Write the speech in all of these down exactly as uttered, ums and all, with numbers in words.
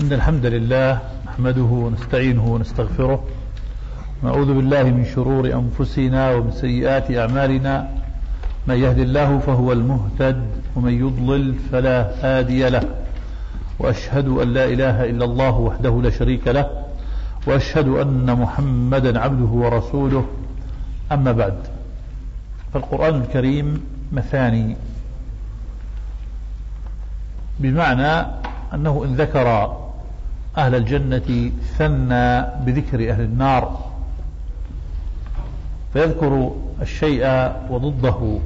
إن الحمد لله نحمده ونستعينه ونستغفره ونعوذ بالله من شرور أنفسنا ومن سيئات أعمالنا. من يهد الله فهو المهتد ومن يضلل فلا هادي له، وأشهد أن لا إله إلا الله وحده لا شريك له، وأشهد أن محمدا عبده ورسوله. أما بعد، فالقرآن الكريم مثاني، بمعنى أنه إن ذكر أهل الجنة ثنى بذكر أهل النار، فيذكر الشيء وضده.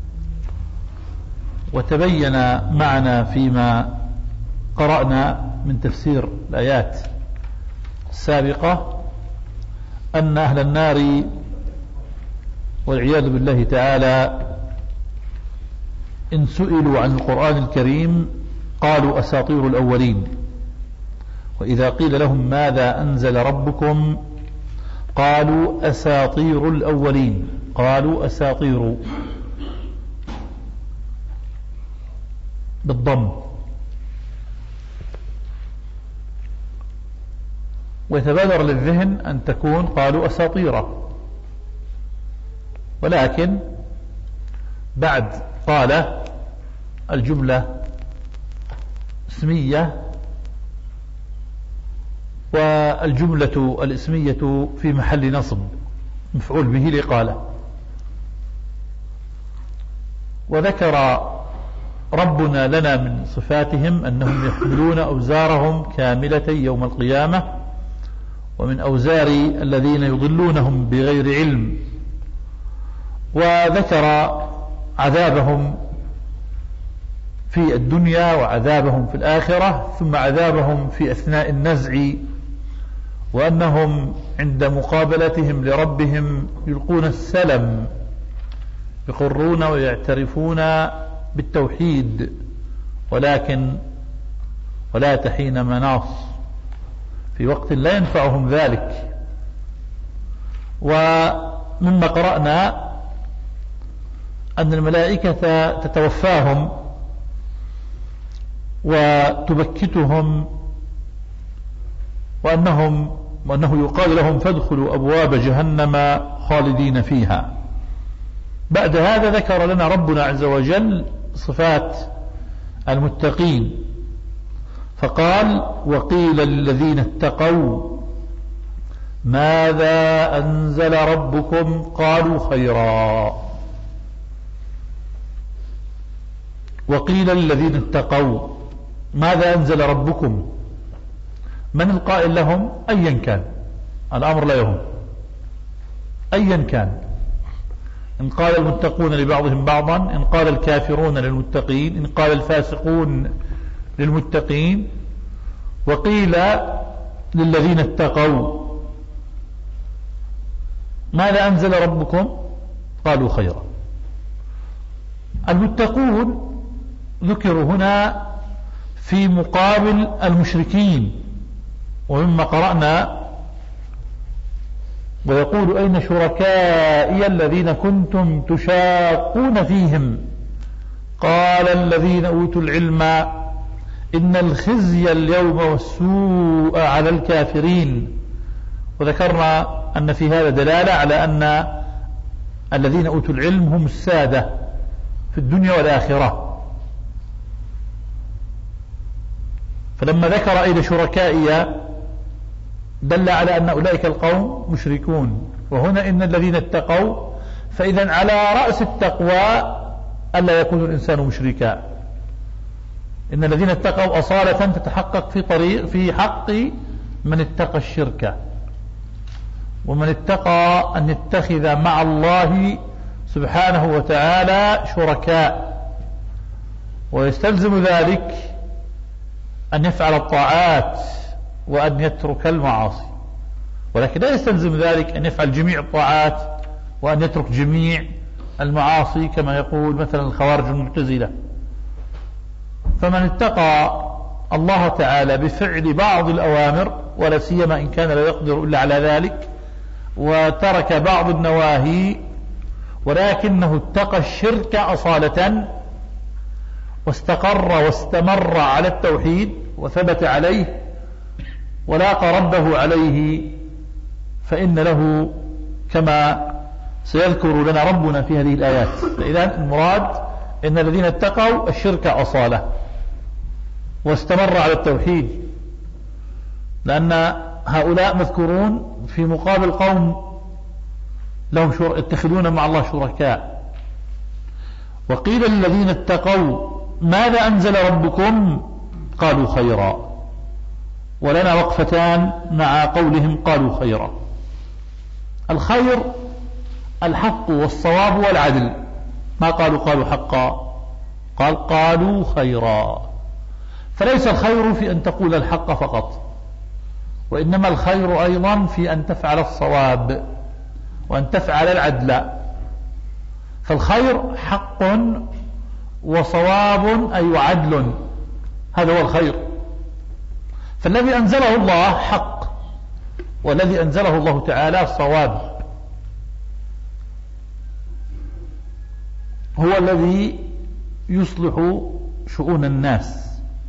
وتبين معنا فيما قرأنا من تفسير الآيات السابقة أن أهل النار والعياذ بالله تعالى إن سئلوا عن القرآن الكريم قالوا أساطير الأولين، وإذا قيل لهم ماذا أنزل ربكم قالوا أساطير الأولين، قالوا أساطير بالضم. ويتبادر للذهن أن تكون قالوا أساطيره، ولكن بعد قال الجملة اسمية، والجملة الاسمية في محل نصب مفعول به لقاله. وذكر ربنا لنا من صفاتهم أنهم يحملون أوزارهم كاملة يوم القيامة، ومن أوزار الذين يضلونهم بغير علم. وذكر عذابهم في الدنيا وعذابهم في الآخرة، ثم عذابهم في أثناء النزع، وأنهم عند مقابلتهم لربهم يلقون السلم، يقرون ويعترفون بالتوحيد، ولكن ولا تحين مناص، في وقت لا ينفعهم ذلك. ومما قرأنا أن الملائكة تتوفاهم وتبكتهم، وأنهم وأنه يقال لهم فادخلوا أبواب جهنم خالدين فيها. بعد هذا ذكر لنا ربنا عز وجل صفات المتقين، فقال وقيل للذين اتقوا ماذا أنزل ربكم قالوا خيرا. وقيل للذين اتقوا ماذا أنزل ربكم، من القائل لهم؟ أيا كان، الأمر لا يهم، أيا كان. إن قال المتقون لبعضهم بعضا، إن قال الكافرون للمتقين، إن قال الفاسقون للمتقين. وقيل للذين اتقوا ماذا أنزل ربكم قالوا خيرا. المتقون ذكروا هنا في مقابل المشركين. ومما قرأنا ويقول أين شركائي الذين كنتم تشاقون فيهم قال الذين أوتوا العلم إن الخزي اليوم والسوء على الكافرين. وذكرنا أن في هذا دلالة على أن الذين أوتوا العلم هم السادة في الدنيا والآخرة. فلما ذكر أين شركائي دل على أن أولئك القوم مشركون. وهنا إن الذين اتقوا، فإذا على رأس التقوى ألا يكون الإنسان مشركا. إن الذين اتقوا أصالة تتحقق في طريق في حق من اتقى الشرك، ومن اتقى أن يتخذ مع الله سبحانه وتعالى شركاء، ويستلزم ذلك أن يفعل الطاعات وأن يترك المعاصي. ولكن لا يستلزم ذلك أن يفعل جميع الطاعات وأن يترك جميع المعاصي كما يقول مثلا الخوارج المعتزلة. فمن اتقى الله تعالى بفعل بعض الأوامر، ولا سيما إن كان لا يقدر إلا على ذلك، وترك بعض النواهي، ولكنه اتقى الشرك أصالة واستقر واستمر على التوحيد وثبت عليه ولاقى ربه عليه فإن له كما سيذكر لنا ربنا في هذه الآيات. فإذا المراد إن الذين اتقوا الشرك أصالة واستمر على التوحيد، لأن هؤلاء مذكورون في مقابل قوم لهم شر... يتخذون مع الله شركاء. وقيل للذين اتقوا ماذا أنزل ربكم قالوا خيرا، ولنا وقفتان مع قولهم قالوا خيرا. الخير الحق والصواب والعدل، ما قالوا قالوا حقا، قال قالوا خيرا. فليس الخير في أن تقول الحق فقط، وإنما الخير أيضا في أن تفعل الصواب وأن تفعل العدل. فالخير حق وصواب أي عدل، هذا هو الخير. فالذي أنزله الله حق، والذي أنزله الله تعالى صواب، هو الذي يصلح شؤون الناس.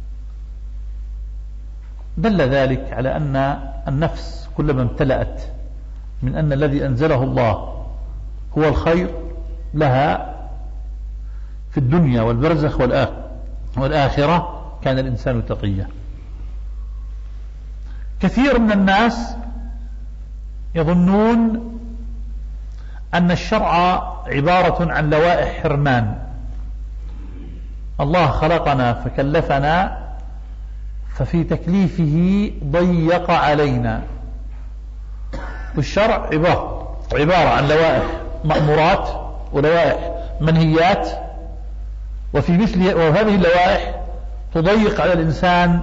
دل ذلك على أن النفس كلما امتلأت من أن الذي أنزله الله هو الخير لها في الدنيا والبرزخ والآخرة كان الإنسان تقيا. كثير من الناس يظنون أن الشرع عبارة عن لوائح حرمان. الله خلقنا فكلفنا، ففي تكليفه ضيق علينا. والشرع عبارة, عبارة عن لوائح مأمورات ولوائح منهيات، وفي مثل وهذه اللوائح تضيق على الإنسان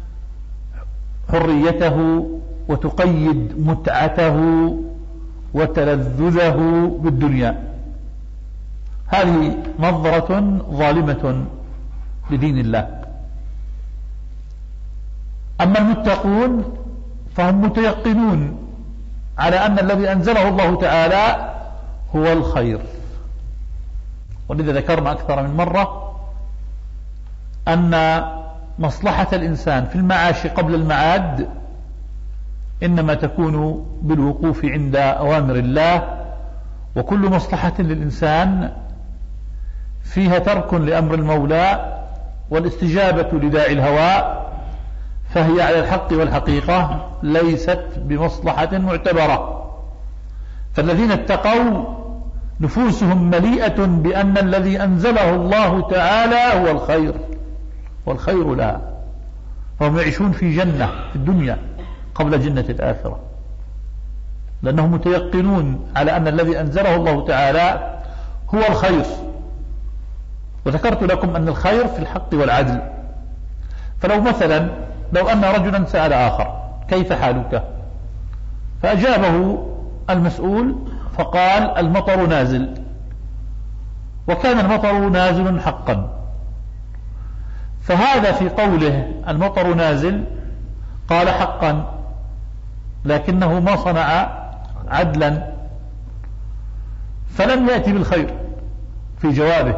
حريته وتقيد متعته وتلذذه بالدنيا. هذه نظرة ظالمة لدين الله. أما المتقون فهم متيقنون على أن الذي أنزله الله تعالى هو الخير. ولذا ذكرنا أكثر من مرة أن مصلحة الإنسان في المعاش قبل المعاد إنما تكون بالوقوف عند أوامر الله، وكل مصلحة للإنسان فيها ترك لأمر المولى والاستجابة لداعي الهوى، فهي على الحق والحقيقة ليست بمصلحة معتبرة. فالذين اتقوا نفوسهم مليئة بأن الذي أنزله الله تعالى هو الخير، والخير لها، فهم يعيشون في جنة في الدنيا قبل جنة الآخرة، لأنهم متيقنون على أن الذي أنزله الله تعالى هو الخير. وذكرت لكم أن الخير في الحق والعدل. فلو مثلا لو أن رجلا سأل آخر كيف حالك، فأجابه المسؤول فقال المطر نازل، وكان المطر نازل حقا. فهذا في قوله المطر نازل قال حقا، لكنه ما صنع عدلا، فلم يأتي بالخير في جوابه.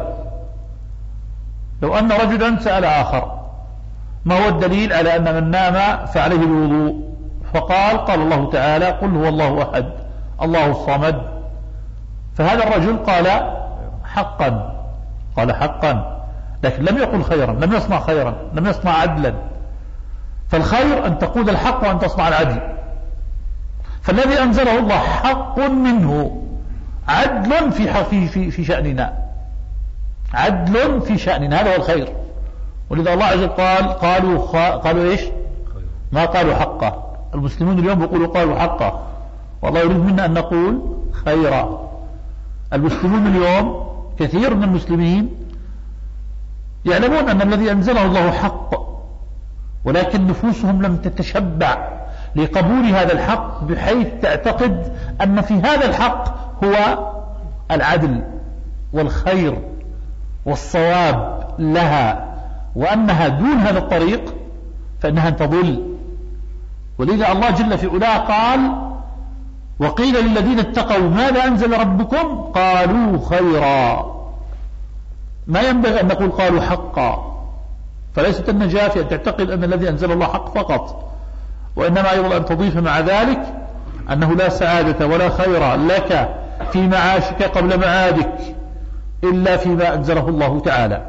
لو أن رجلا سأل آخر ما هو الدليل على أن من نام فعليه الوضوء، فقال قال الله تعالى قل هو الله أحد الله الصمد، فهذا الرجل قال حقا، قال حقا، لكن لم يقل خيرا، لم يصنع خيرا، لم يصنع عدلا. فالخير أن تقول الحق وأن تصنع العدل. فالذي أنزله الله حق منه، عدل في في في, في شأننا، عدل في شأننا، هذا هو الخير. ولذا الله عز وجل قال قالوا قالوا ايش؟ ما قالوا حقا. المسلمون اليوم يقولوا قالوا حقا، والله يريد منا أن نقول خيرا. المسلمون اليوم كثير من المسلمين يعلمون أن الذي أنزله الله حق، ولكن نفوسهم لم تتشبع لقبول هذا الحق بحيث تعتقد أن في هذا الحق هو العدل والخير والصواب لها، وأنها دون هذا الطريق فإنها تضل. ولذا الله جل في علاه قال وقيل للذين اتقوا ماذا أنزل ربكم قالوا خيرا. ما ينبغي أن نقول قالوا حقا، فليست النجاة في أن تعتقد أن الذي أنزل الله حق فقط، وإنما أيضا أن تضيف مع ذلك أنه لا سعادة ولا خير لك في معاشك قبل معادك إلا فيما أنزله الله تعالى.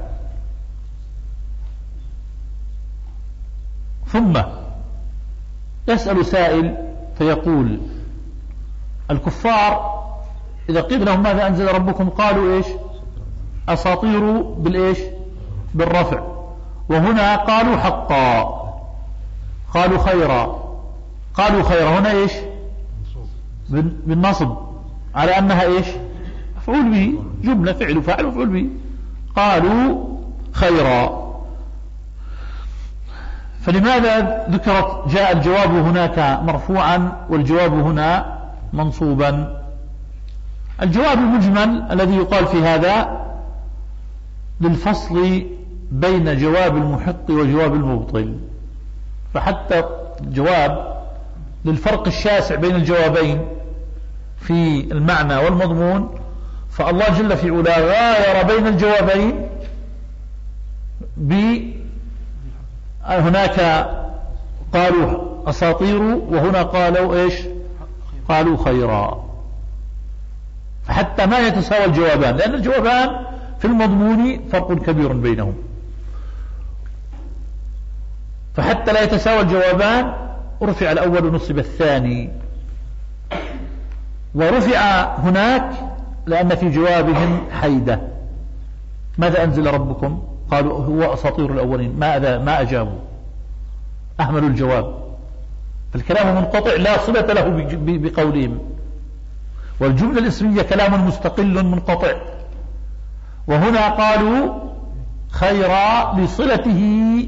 ثم يسأل سائل فيقول: الكفار إذا قيل لهم ماذا أنزل ربكم قالوا إيش؟ أساطير بالإيش؟ بالرفع، وهنا قالوا حقا، قالوا خيرا، قالوا خيرا هنا إيش؟ بالنصب على أنها إيش؟ مفعول به، جملة فعل فاعل مفعول به، قالوا خيرا. فلماذا ذكرت جاء الجواب هناك مرفوعا والجواب هنا منصوبا؟ الجواب المجمل الذي يقال في هذا للفصل بين جواب المحق وجواب المبطل، فحتى جواب للفرق الشاسع بين الجوابين في المعنى والمضمون، فالله جل في علاه غاير بين الجوابين ب هناك قالوا أساطير وهنا قالوا إيش؟ قالوا خيرا، حتى ما يتساوى الجوابان، لأن الجوابان في المضمون فرق كبير بينهم، فحتى لا يتساوى الجوابان رفع الأول ونصب الثاني، ورفع هناك لأن في جوابهم حيدة. ماذا أنزل ربكم؟ قالوا هو أساطير الأولين، ما ما أجابوا، أهملوا الجواب، فالكلام منقطع لا صلة له بقولهم، والجملة الاسمية كلام مستقل منقطع، وهنا قالوا خيرا لصلته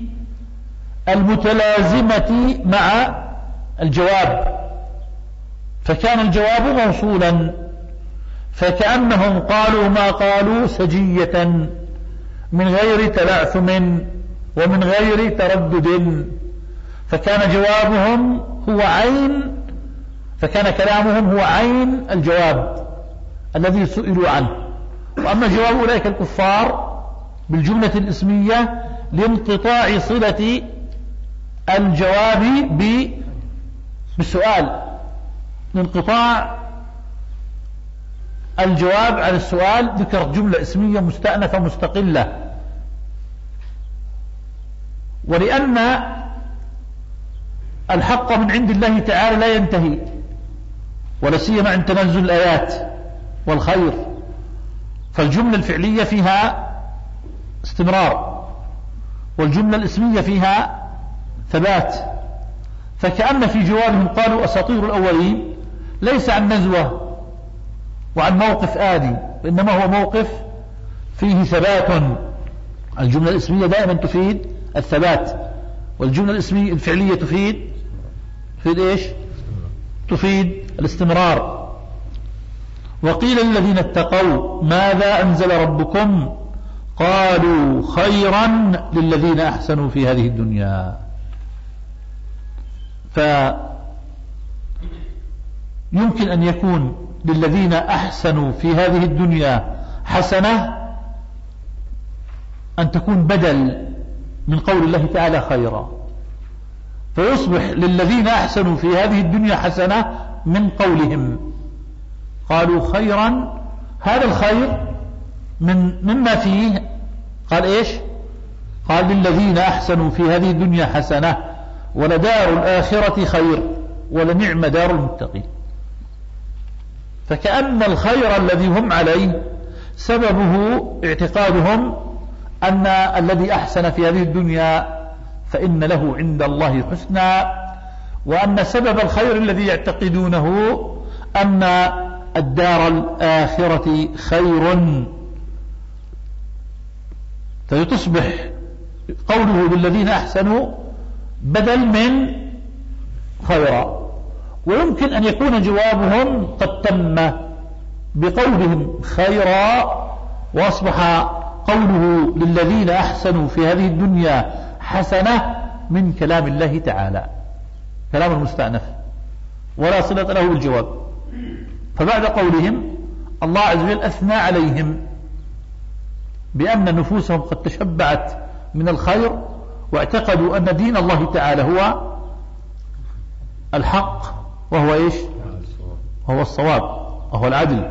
المتلازمة مع الجواب، فكان الجواب موصولا، فكأنهم قالوا ما قالوا سجية من غير تلعثم ومن غير تردد، فكان جوابهم هو عين، فكان كلامهم هو عين الجواب الذي سئلوا عنه. وأما جواب أولئك الكفار بالجملة الاسمية لانقطاع صلة الجواب بالسؤال، لانقطاع الجواب عن السؤال، ذكرت جملة اسمية مستأنفة مستقلة. ولأن الحق من عند الله تعالى لا ينتهي، ولا سيما عند تنزل الآيات والخير، فالجملة الفعلية فيها استمرار والجملة الاسمية فيها ثبات، فكأن في جوابهم قالوا أساطير الأولين ليس عن نزوة وعن موقف آدي، وإنما هو موقف فيه ثبات. الجملة الاسمية دائما تفيد الثبات، والجملة الاسمية الفعلية تفيد تفيد إيش؟ تفيد الاستمرار. وقيل للذين اتقوا ماذا أنزل ربكم قالوا خيرا للذين أحسنوا في هذه الدنيا. فيمكن أن يكون للذين أحسنوا في هذه الدنيا حسنة أن تكون بدل من قول الله تعالى خيرا، فيصبح للذين أحسنوا في هذه الدنيا حسنة من قولهم قالوا خيرا. هذا الخير من مما فيه قال إيش؟ قال للذين أحسنوا في هذه الدنيا حسنة ولدار الآخرة خير ولنعم دار المتقين. فكأن الخير الذي هم عليه سببه اعتقادهم أن الذي أحسن في هذه الدنيا فإن له عند الله حسنى، وأن سبب الخير الذي يعتقدونه أن الدار الآخرة خير، فتصبح قوله للذين أحسنوا بدل من خيرا. ويمكن أن يكون جوابهم قد تم بقولهم خيرا، وأصبح قوله للذين أحسنوا في هذه الدنيا حسنة من كلام الله تعالى، كلام المستأنف ولا صلة له بالجواب. فبعد قولهم الله عز وجل أثنى عليهم بأن نفوسهم قد تشبعت من الخير، واعتقدوا أن دين الله تعالى هو الحق وهو إيش؟ وهو الصواب وهو العدل.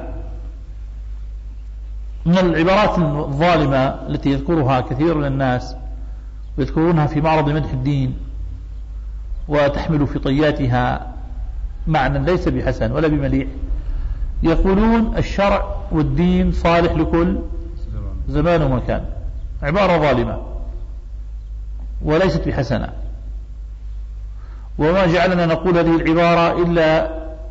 من العبارات الظالمة التي يذكرها كثير من الناس ويذكرونها في معرض مدح الدين وتحمل في طياتها معنى ليس بحسن ولا بمليح، يقولون الشرع والدين صالح لكل زمان ومكان. عبارة ظالمة وليست بحسنة، وما جعلنا نقول هذه العبارة إلا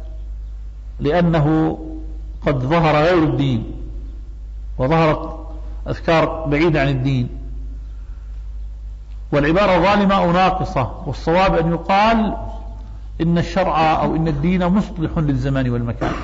لأنه قد ظهر غير الدين وظهرت أفكار بعيدة عن الدين، والعبارة ظالمة أو ناقصة، والصواب أن يقال إن الشرع أو إن الدين مصلح للزمان والمكان،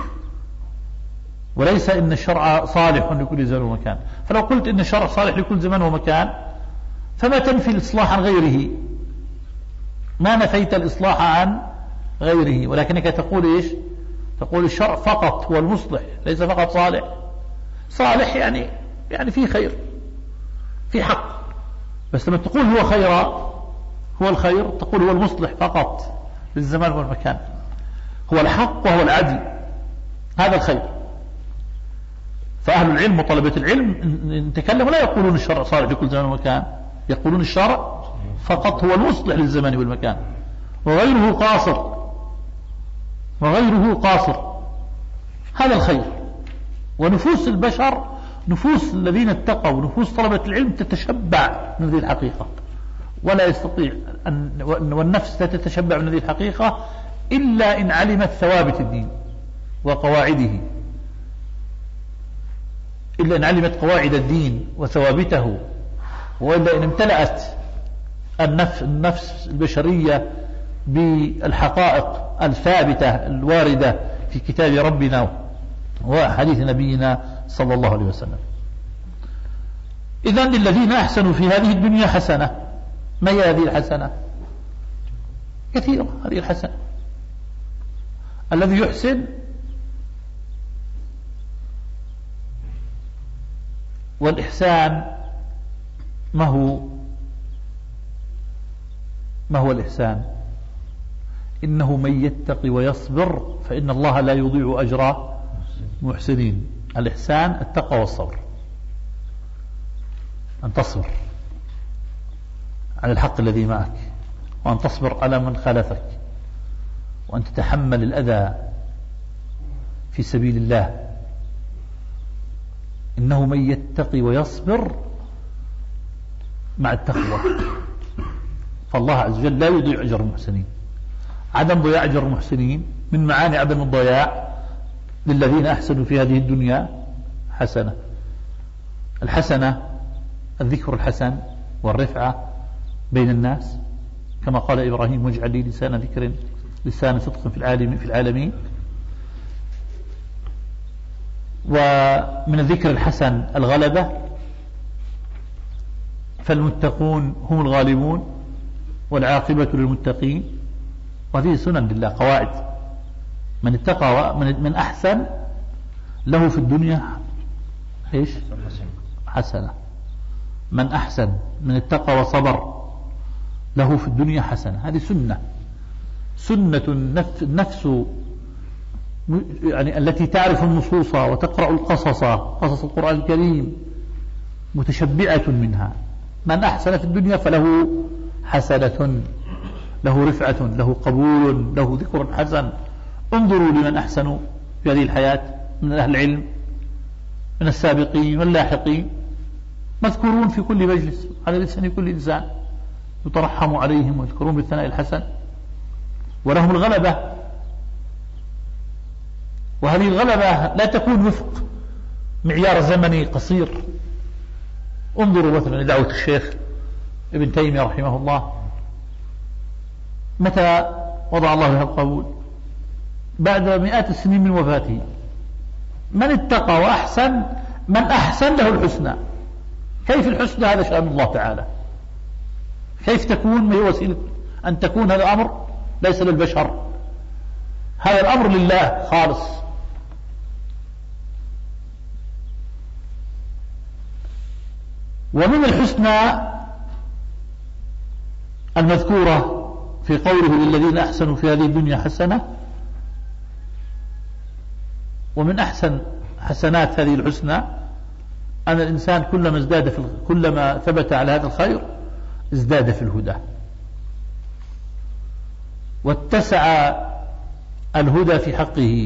وليس إن الشرع صالح لكل زمان ومكان. فلو قلت إن الشرع صالح لكل زمان ومكان فما تنفي الإصلاح عن غيره، ما نفيت الإصلاح عن غيره، ولكنك تقول إيش؟ تقول الشرع فقط هو المصلح، ليس فقط صالح. صالح يعني يعني في خير، في حق، بس لما تقول هو خير، هو الخير، تقول هو المصلح فقط للزمان والمكان، هو الحق وهو العدل، هذا الخير. فأهل العلم وطلبة العلم نتكلم لا يقولون الشرع صالح لكل زمان ومكان، يقولون الشرع فقط هو المصلح للزمان والمكان، وغيره قاصر، وغيره قاصر، هذا الخير. ونفوس البشر، نفوس الذين اتقوا، نفوس طلبة العلم تتشبع من هذه الحقيقة، ولا يستطيع أن، والنفس لا تتشبع من هذه الحقيقة إلا إن علمت ثوابت الدين وقواعده، إلا إن علمت قواعد الدين وثوابته، وإلا إن امتلأت النفس, النفس البشرية بالحقائق الثابتة الواردة في كتاب ربنا وحديث نبينا صلى الله عليه وسلم. إذن للذين أحسنوا في هذه الدنيا حسنة. ما هي هذه الحسنة؟ كثيرة هذه الحسنة. الذي يحسن والإحسان ما هو ما هو الإحسان؟ إنه من يتقي ويصبر فإن الله لا يضيع أجر محسنين. الإحسان التقوى والصبر، أن تصبر على الحق الذي معك، وأن تصبر على من خالفك، وأن تتحمل الأذى في سبيل الله. إنه من يتقي ويصبر مع التقوى، فالله عز وجل لا يضيع أجر المحسنين. عدم ضياع أجر المحسنين من معاني عدم الضياع للذين أحسنوا في هذه الدنيا حسنة. الحسنة الذكر الحسن والرفعة بين الناس، كما قال إبراهيم واجعل لي لسان ذكر لسان صدق في العالم في العالمين. ومن الذكر الحسن الغلبة، فالمتقون هم الغالبون والعاقبة للمتقين. وهذه سنن لله، قواعد. من اتقى من, من أحسن له في الدنيا إيش؟ حسنة. من أحسن من اتقى وصبر له في الدنيا حسنة. هذه سنة، سنة النفس يعني التي تعرف النصوص وتقرأ القصص، قصص القرآن الكريم، متشبعة منها. من أحسن في الدنيا فله حسنة، له رفعة، له قبول، له ذكر حسن. انظروا لمن أحسنوا في هذه الحياة من أهل العلم، من السابقين واللاحقين، مذكورون في كل مجلس على لسان كل إنسان، يترحم عليهم ويذكرون بالثناء الحسن، ولهم الغلبة. وهذه الغلبة لا تكون وفق معيار زمني قصير. انظروا مثلا لدعوة الشيخ ابن تيمية رحمه الله، متى وضع الله لها القبول؟ بعد مئات السنين من وفاته. من اتقى وأحسن، من أحسن له الحسنى. كيف الحسنى؟ هذا شأن الله تعالى. كيف تكون؟ ما هي وسيلة أن تكون؟ هذا أمر ليس للبشر، هذا الأمر لله خالص. ومن الحسنى المذكورة في قوله للذين أحسنوا في هذه الدنيا حسنة، ومن أحسن حسنات هذه الحسنى أن الإنسان كلما ازداد في كلما ثبت على هذا الخير ازداد في الهدى، واتسع الهدى في حقه،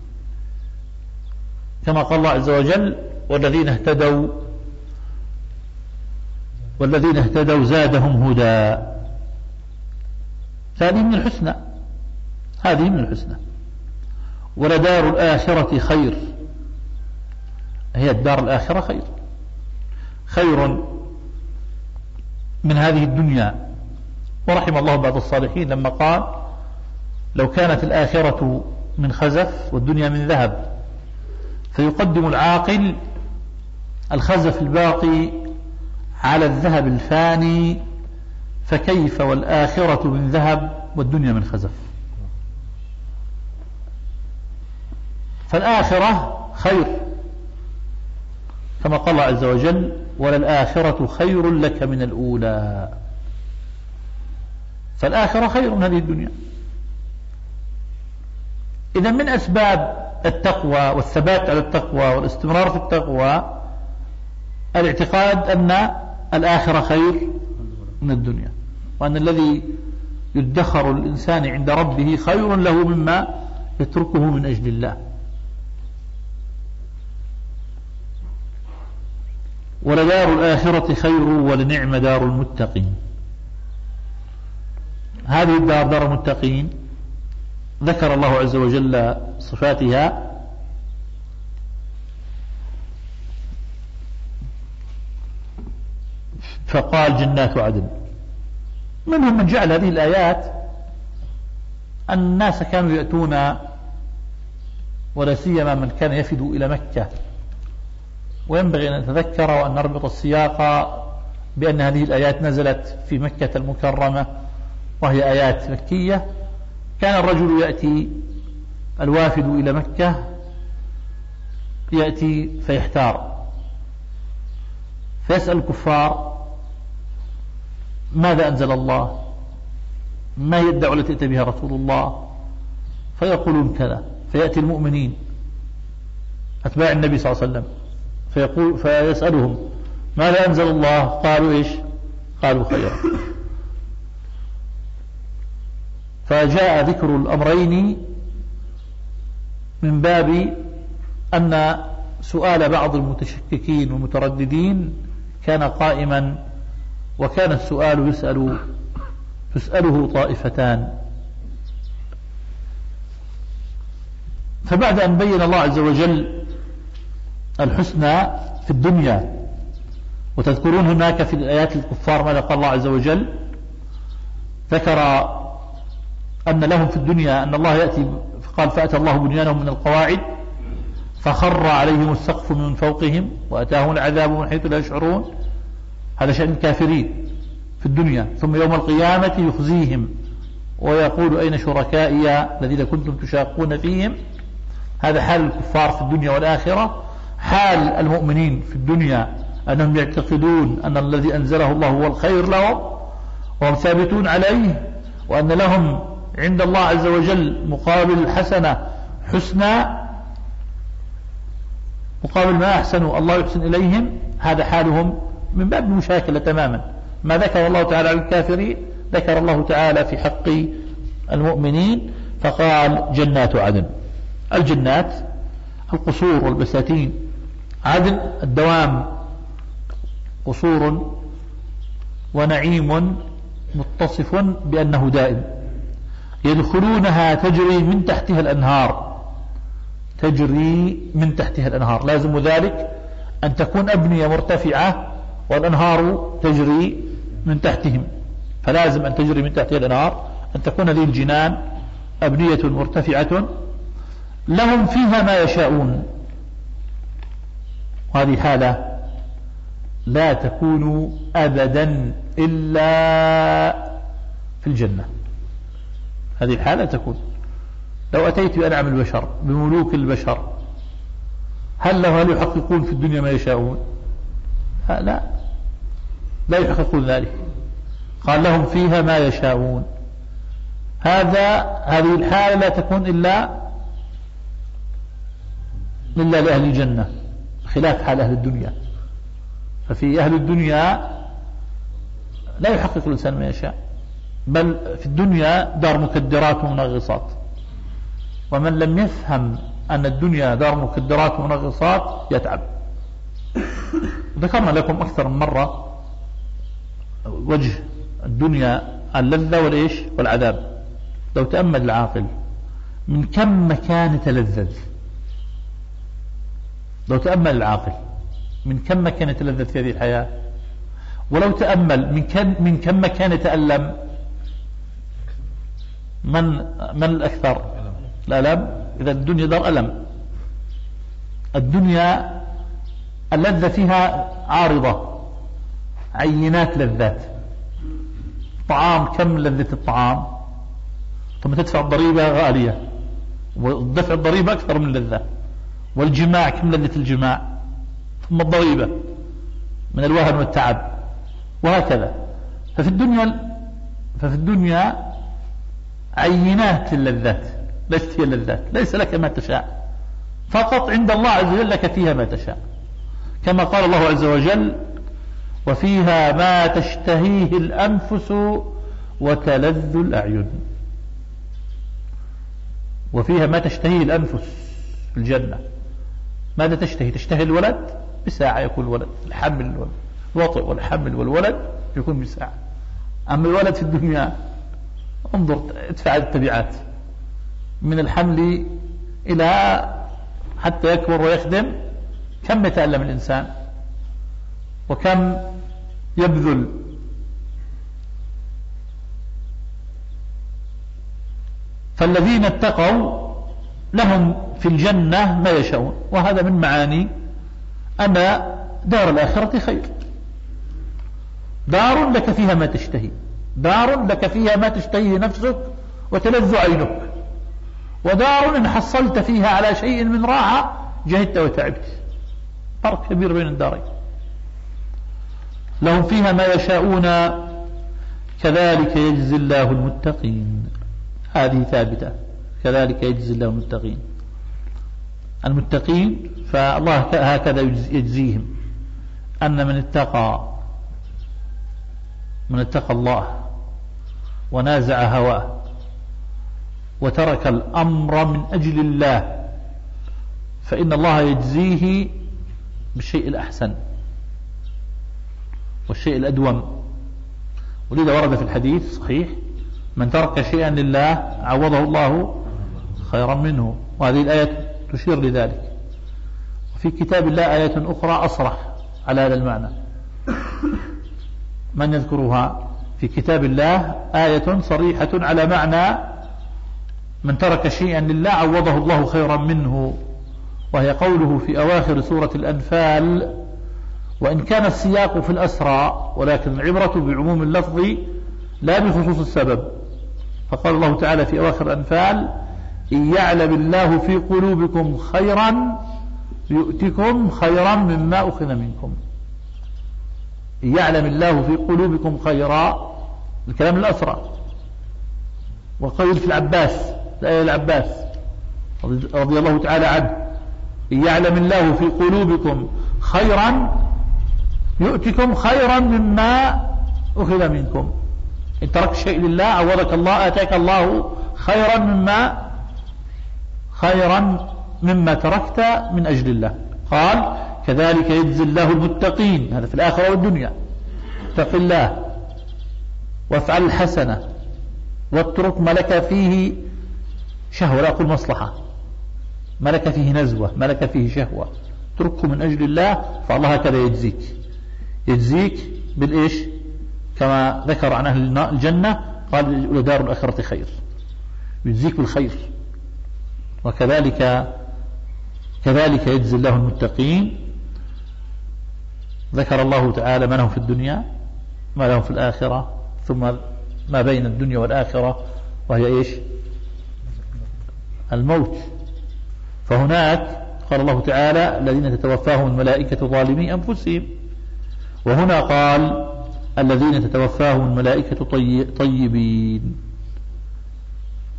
كما قال الله عز وجل والذين اهتدوا والذين اهتدوا زادهم هدى. هذه من الحسنى، هذه من الحسنى. ولدار الآخرة خير، هي الدار الآخرة خير، خير من هذه الدنيا. ورحم الله بعض الصالحين لما قال لو كانت الآخرة من خزف والدنيا من ذهب فيقدم العاقل الخزف الباقي على الذهب الفاني، فكيف والآخرة من ذهب والدنيا من خزف. فالآخرة خير كما قال الله عز وجل وللآخرة خير لك من الأولى. فالآخرة خير من هذه الدنيا. إذا من أسباب التقوى والثبات على التقوى والاستمرار في التقوى الاعتقاد أن الآخرة خير من الدنيا، وأن الذي يدخر الإنسان عند ربه خير له مما يتركه من أجل الله. ولدار الآخرة خير ولنعم دار المتقين. هذه الدار دار المتقين ذكر الله عز وجل صفاتها فقال جنات عدن. منهم من جعل هذه الآيات أن الناس كانوا يأتون، ولا سيما من كان يفد إلى مكة، وينبغي أن نتذكر وأن نربط السياق بأن هذه الآيات نزلت في مكة المكرمة وهي آيات مكية. كان الرجل يأتي الوافد إلى مكة يأتي فيحتار فيسأل الكفار ماذا أنزل الله، ما هي الدعوة التي أتى بها رسول الله، فيقولون كذا. فيأتي المؤمنين أتباع النبي صلى الله عليه وسلم فيقول فيسألهم ماذا أنزل الله، قالوا إيش؟ قالوا خيرا. فجاء ذكر الأمرين من باب أن سؤال بعض المتشككين والمترددين كان قائما، وكان السؤال يسأل تسأله طائفتان. فبعد أن بين الله عز وجل الحسنى في الدنيا، وتذكرون هناك في الآيات الكفار ماذا قال الله عز وجل، ذكر أن لهم في الدنيا أن الله يأتي قال فأتى الله بنيانهم من القواعد فخر عليهم السقف من فوقهم وأتاهم العذاب من حيث لا يشعرون. هذا شأن الكافرين في الدنيا. ثم يوم القيامة يخزيهم ويقول أين شركائي الذين كنتم تشاقون فيهم. هذا حال الكفار في الدنيا والآخرة. حال المؤمنين في الدنيا أنهم يعتقدون أن الذي أنزله الله هو الخير لهم وهم ثابتون عليه، وأن لهم عند الله عز وجل مقابل الحسنة حسنى، مقابل ما أحسنوا الله يحسن إليهم. هذا حالهم من باب المشاكلة تماما. ما ذكر الله تعالى عن الكافرين ذكر الله تعالى في حق المؤمنين، فقال جنات عدن. الجنات القصور والبساتين، عدن الدوام، قصور ونعيم متصف بأنه دائم، يدخلونها تجري من تحتها الأنهار، تجري من تحتها الأنهار. لازم ذلك أن تكون أبنية مرتفعة والأنهار تجري من تحتهم، فلازم أن تجري من تحتها الأنهار، أن تكون هذه الجنان أبنية مرتفعة. لهم فيها ما يشاءون، وهذه حالة لا تكون أبدا إلا في الجنة. هذه الحالة تكون لو أتيت بأنعم البشر بملوك البشر هل له هل يحققون في الدنيا ما يشاءون؟ لا، لا يحققون ذلك. قال لهم فيها ما يشاءون. هذا هذه الحالة لا تكون إلا إلا لأهل الجنة، خلاف حال أهل الدنيا. ففي أهل الدنيا لا يحقق الإنسان ما يشاء، بل في الدنيا دار مكدرات ومنغصات. ومن لم يفهم أن الدنيا دار مكدرات ومنغصات يتعب. ذكرنا لكم أكثر من مرة وجه الدنيا اللذة والإيش والعذاب. لو تأمل العاقل من كم مكان تلذذ، لو تأمل العاقل من كم مكان يتلذذ في هذه الحياة، ولو تأمل من كم من كم مكان يتألم. من من الأكثر؟ الألم. إذا الدنيا دار ألم. الدنيا اللذة فيها عارضة، عينات لذات. طعام، كم لذة الطعام، ثم تدفع الضريبة غالية، ودفع الضريبة أكثر من لذة. والجماع، كم لذة الجماع، ثم الضريبة من الوهن والتعب، وهكذا. ففي الدنيا ففي الدنيا عينات اللذات، ليست هي اللذات. ليس لك ما تشاء، فقط عند الله عز وجل لك فيها ما تشاء، كما قال الله عز وجل: وفيها ما تشتهيه الأنفس وتلذ الأعين. وفيها ما تشتهيه الأنفس في الجنة. ماذا تشتهي؟ تشتهي الولد، بساعة يكون الولد. الحمل والوطئ والحمل والولد يكون بساعة. أما الولد في الدنيا انظر، ادفع التبعات من الحمل إلى حتى يكبر ويخدم. كم يتألم الإنسان وكم يبذل. فالذين اتقوا لهم في الجنة ما يشاءون. وهذا من معاني أن دار الآخرة خير، دار لك فيها ما تشتهي، دار لك فيها ما تشتهيه نفسك وتلذ عينك، ودار إن حصلت فيها على شيء من راحة جهدت وتعبت. فرق كبير بين الدارين. لهم فيها ما يشاءون كذلك يجزي الله المتقين. هذه ثابتة، كذلك يجزي الله المتقين. المتقين فالله هكذا يجزيهم، أن من اتقى من اتقى الله ونازع هواه وترك الأمر من أجل الله فإن الله يجزيه بالشيء الأحسن والشيء الأدوم. ولذا ورد في الحديث صحيح: من ترك شيئا لله عوضه الله خيرا منه. وهذه الآية تشير لذلك. وفي كتاب الله آية أخرى أصرح على هذا المعنى. من يذكرها؟ في كتاب الله آية صريحة على معنى من ترك شيئا لله عوضه الله خيرا منه، وهي قوله في أواخر سورة الأنفال: وإن كان السياق في الأسرى ولكن العبرة بعموم اللفظ لا بخصوص السبب. فقال الله تعالى في أواخر الأنفال: إن يعلم الله في قلوبكم خيرا يؤتكم خيرا مما أخذ منكم. إن يعلم الله في قلوبكم خيرا، الكلام الأسرى. وقيل في العباس، الآية العباس رضي الله تعالى عنه: إن يعلم الله في قلوبكم خيرا يؤتكم خيرا مما أخذ منكم. إن تركت شيء لله عوضك الله، آتاك الله خيرا مما خيرا مما تركت من أجل الله. قال: كذلك يجزي الله المتقين. هذا في الآخرة والدنيا. اتق الله وافعل الحسنة واترك ما لك فيه شهوة، لا أقول مصلحة، ما لك فيه نزوة، ما لك فيه شهوة، اتركه من أجل الله، فالله هكذا يجزيك. يجزيك بالإيش؟ كما ذكر عن أهل الجنة قال: لدار الآخرة خير، يجزيك بالخير. وكذلك كذلك يجزي الله المتقين. ذكر الله تعالى ما لهم في الدنيا ما لهم في الآخرة، ثم ما بين الدنيا والآخرة وهي إيش؟ الموت. فهناك قال الله تعالى: الذين تتوفاهم الملائكة ظالمي أنفسهم. وهنا قال: الذين تتوفاهم الملائكة طيبين.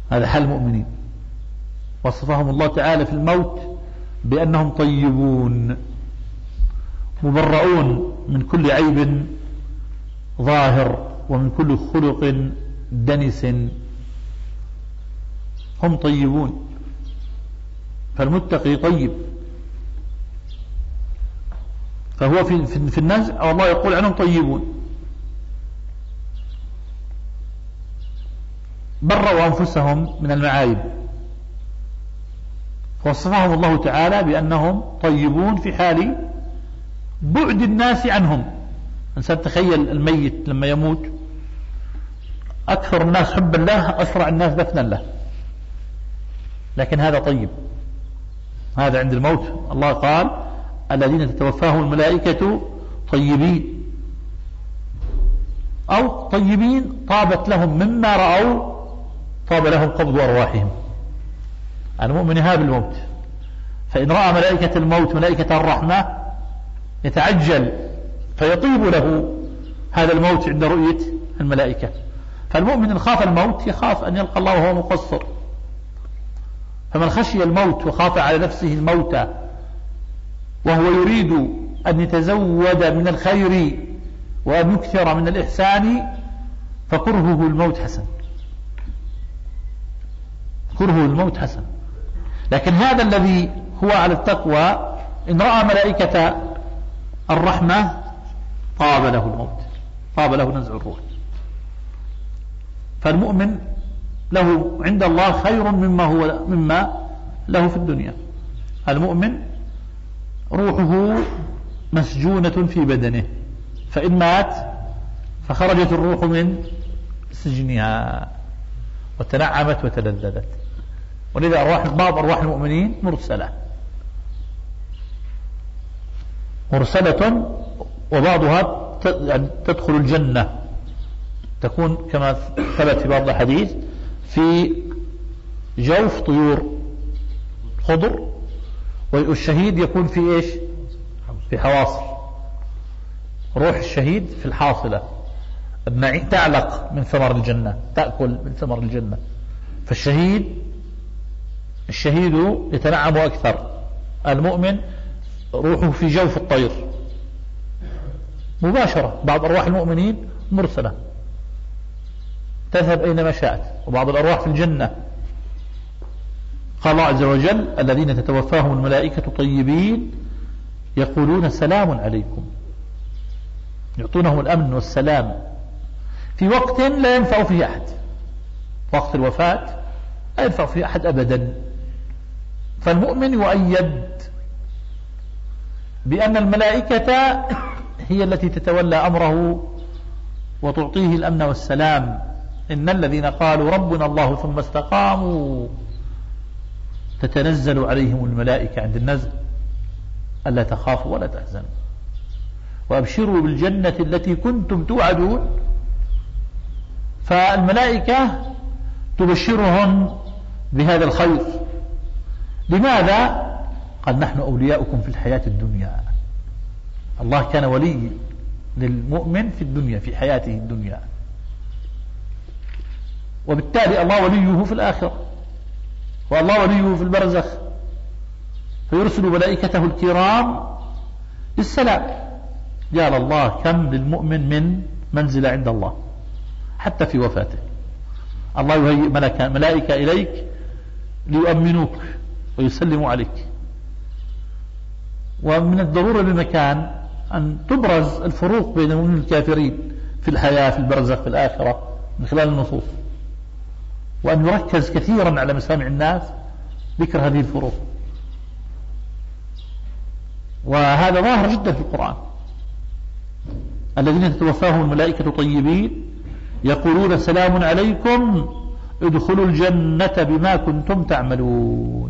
هذا حال المؤمنين. وصفهم الله تعالى في الموت بأنهم طيبون مبرؤون من كل عيب ظاهر ومن كل خلق دنس، هم طيبون. فالمتقي طيب، فهو في, في, في الناس الله يقول عنهم طيبون، بروا أنفسهم من المعايب، وصفهم الله تعالى بأنهم طيبون في حال بعد الناس عنهم. إنسان تخيل الميت لما يموت أكثر الناس حبا له أسرع الناس دفنا له، لكن هذا طيب. هذا عند الموت الله قال الذين تتوفاهم الملائكة طيبين، أو طيبين طابت لهم مما رأوا طاب لهم قبض أرواحهم. المؤمن يهاب الموت، فإن رأى ملائكة الموت ملائكة الرحمة يتعجل فيطيب له هذا الموت عند رؤية الملائكة. فالمؤمن إن خاف الموت يخاف أن يلقى الله وهو مقصر. فمن خشي الموت وخاف على نفسه الموت وهو يريد أن يتزود من الخير وأن يكثر من الإحسان فكرهه الموت حسن، كرهه الموت حسن. لكن هذا الذي هو على التقوى إن رأى ملائكة الرحمة طاب له الموت، طاب له نزع الروح. فالمؤمن له عند الله خير مما هو مما له في الدنيا. المؤمن روحه مسجونة في بدنه، فإن مات فخرجت الروح من سجنها وتنعمت وتلذذت. ولذا أرواح بعض أرواح المؤمنين مرسلة مرسلة وبعضها تدخل الجنة، تكون كما ثبت في بعض الحديث في جوف طيور خضر، والشهيد يكون في إيش؟ في حواصل. روح الشهيد في الحاصلة تعلق من ثمر الجنة، تأكل من ثمر الجنة. فالشهيد الشهيد يتنعم أكثر. المؤمن روحه في جوف الطير مباشرة. بعض أرواح المؤمنين مرسلة تذهب أينما شاءت، وبعض الأرواح في الجنة. قال الله عز وجل الذين تتوفاهم الملائكة طيبين يقولون سلام عليكم، يعطونهم الأمن والسلام في وقت لا ينفع فيه أحد. وقت الوفاة لا ينفع فيه أحد أبدا. فالمؤمن يؤيد بأن الملائكة هي التي تتولى أمره وتعطيه الأمن والسلام. إن الذين قالوا ربنا الله ثم استقاموا تتنزل عليهم الملائكة عند النزل ألا تخافوا ولا تحزنوا وأبشروا بالجنة التي كنتم توعدون. فالملائكة تبشرهم بهذا الخير. لماذا؟ قال نحن أولياؤكم في الحياة الدنيا. الله كان ولي للمؤمن في الدنيا في حياته الدنيا، وبالتالي الله وليه في الآخرة، والله وليه في البرزخ، فيرسل ملائكته الكرام بالسلام. قال الله كم للمؤمن من منزلة عند الله حتى في وفاته. الله يهيئ ملائكة إليك ليؤمنوك ويسلموا عليك. ومن الضرورة بمكان أن تبرز الفروق بين المؤمنين والكافرين في الحياة في البرزخ في الآخرة من خلال النصوص، وأن يركز كثيرا على مسامع الناس ذكر هذه الفروق. وهذا ظاهر جدا في القرآن. الذين تتوفاهم الملائكة طيبين يقولون سلام عليكم ادخلوا الجنة بما كنتم تعملون.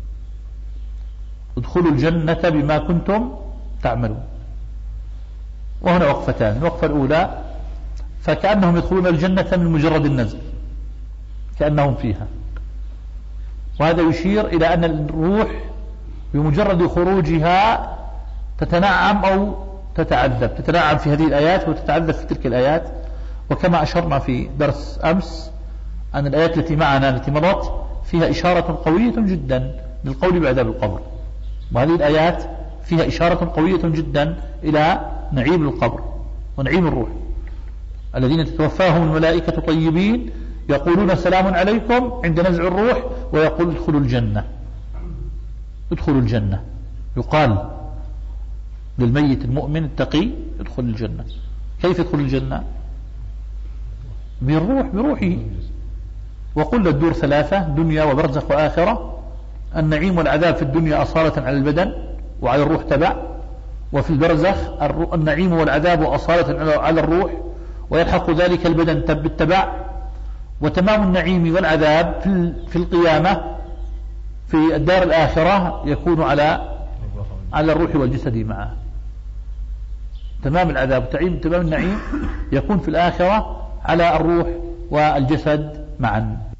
ادخلوا الجنة بما كنتم تعملون. وهنا وقفتان. الوقفة الأولى فكأنهم يدخلون الجنة من مجرد النزل، كأنهم فيها. وهذا يشير إلى أن الروح بمجرد خروجها تتنعم أو تتعذب. تتنعم في هذه الآيات وتتعذب في تلك الآيات. وكما أشرنا في درس أمس أن الآيات التي معنا التي مضت فيها إشارة قوية جدا للقول بعذاب القبر، وهذه الآيات فيها إشارة قوية جدا إلى نعيم القبر ونعيم الروح. الذين تتوفاهم الملائكة طيبين يقولون سلام عليكم عند نزع الروح، ويقول ادخلوا الجنة، ادخلوا الجنة. يقال للميت المؤمن التقي ادخل الجنة. كيف يدخل الجنة؟ بالروح، بروحه. وقل الدور ثلاثة: دنيا وبرزخ وآخرة. النعيم والعذاب في الدنيا أصالة على البدن وعلى الروح تبع، وفي البرزخ النعيم والعذاب أصالة على الروح، ويلحق ذلك البدن بالتبع. وتمام النعيم والعذاب في القيامة في الدار الآخرة يكون على على الروح والجسد معه. تمام العذاب تمام النعيم يكون في الآخرة على الروح والجسد معا.